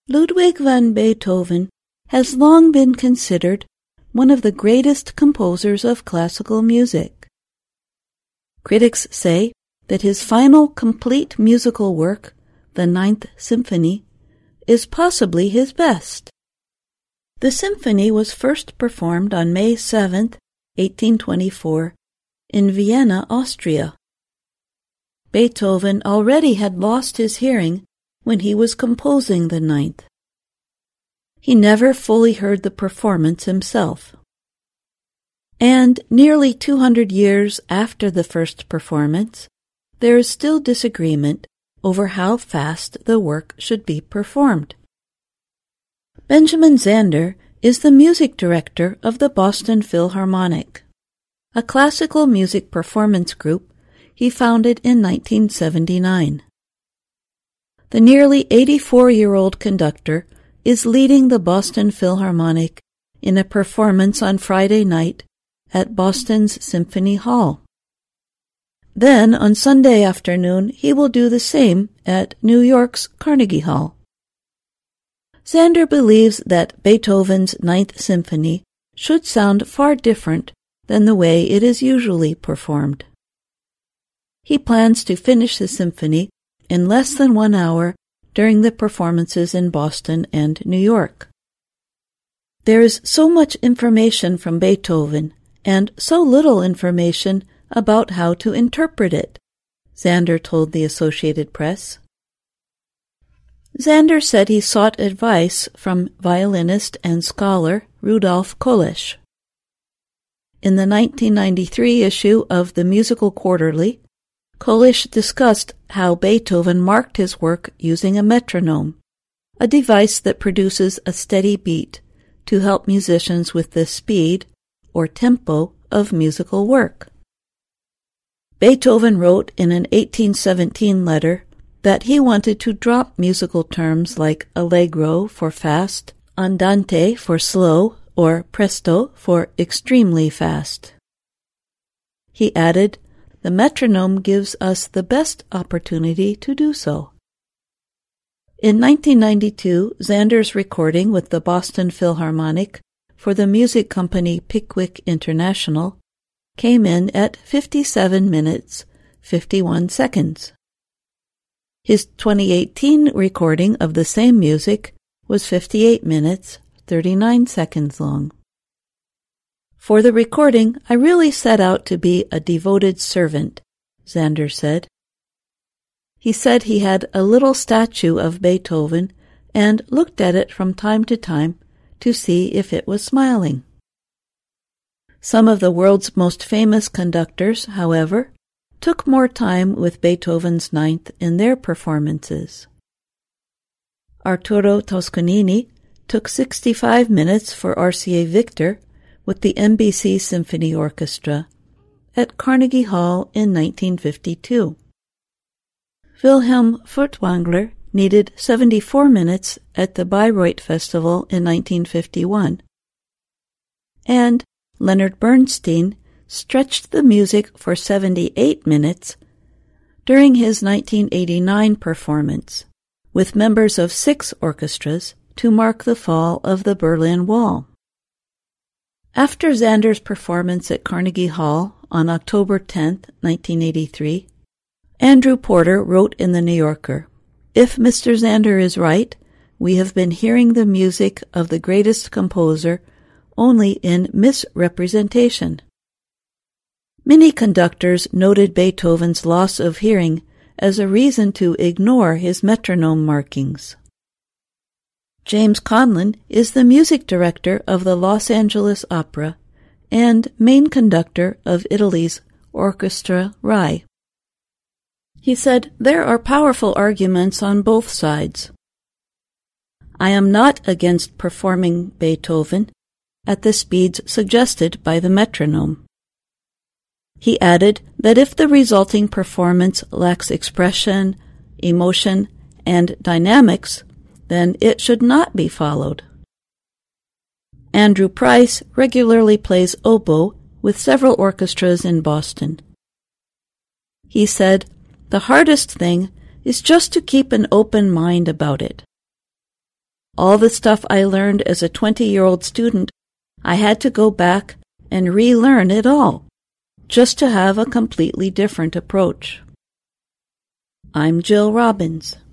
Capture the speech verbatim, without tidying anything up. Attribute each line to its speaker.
Speaker 1: Ludwig van Beethoven has long been considered one of the greatest composers of classical music. Critics say that his final complete musical work, the Ninth Symphony, is possibly his best. The symphony was first performed on May seventh, eighteen twenty-four, in Vienna, Austria. Beethoven already had lost his hearing when he was composing the Ninth. He never fully heard the performance himself. And nearly two hundred years after the first performance, there is still disagreement over how fast the work should be performed. Benjamin Zander is the music director of the Boston Philharmonic, a classical music performance group he founded in nineteen seventy-nine. The nearly eighty-four-year-old conductor is leading the Boston Philharmonic in a performance on Friday night at Boston's Symphony Hall. Then, on Sunday afternoon, he will do the same at New York's Carnegie Hall. Zander believes that Beethoven's Ninth Symphony should sound far different than the way it is usually performed. He plans to finish the symphony in less than one hour during the performances in Boston and New York. There is so much information from Beethoven and so little information about how to interpret it, Zander told the Associated Press. Zander said he sought advice from violinist and scholar Rudolf Kolisch. In the nineteen ninety-three issue of the Musical Quarterly, Kolisch discussed how Beethoven marked his work using a metronome, a device that produces a steady beat to help musicians with the speed, or tempo, of musical work. Beethoven wrote in an eighteen seventeen letter that he wanted to drop musical terms like allegro for fast, andante for slow, or presto for extremely fast. He added, "The metronome gives us the best opportunity to do so." In nineteen ninety-two, Zander's recording with the Boston Philharmonic for the music company Pickwick International came in at fifty-seven minutes, fifty-one seconds. His twenty eighteen recording of the same music was fifty-eight minutes, thirty-nine seconds long. "For the recording, I really set out to be a devoted servant," Zander said. He said he had a little statue of Beethoven and looked at it from time to time to see if it was smiling. Some of the world's most famous conductors, however, took more time with Beethoven's Ninth in their performances. Arturo Toscanini took sixty-five minutes for R C A Victor with the N B C Symphony Orchestra at Carnegie Hall in nineteen fifty-two. Wilhelm Furtwängler needed seventy-four minutes at the Bayreuth Festival in nineteen fifty-one, and Leonard Bernstein stretched the music for seventy-eight minutes during his nineteen eighty-nine performance, with members of six orchestras to mark the fall of the Berlin Wall. After Zander's performance at Carnegie Hall on October tenth, nineteen eighty-three, Andrew Porter wrote in The New Yorker, "If Mister Zander is right, we have been hearing the music of the greatest composer only in misrepresentation." Many conductors noted Beethoven's loss of hearing as a reason to ignore his metronome markings. James Conlon is the music director of the Los Angeles Opera and main conductor of Italy's Orchestra Rai. He said, "There are powerful arguments on both sides. I am not against performing Beethoven at the speeds suggested by the metronome." He added that if the resulting performance lacks expression, emotion, and dynamics, then it should not be followed. Andrew Price regularly plays oboe with several orchestras in Boston. He said, "The hardest thing is just to keep an open mind about it." All the stuff I learned as a twenty-year-old student, I had to go back and relearn it all, just to have a completely different approach. I'm Jill Robbins.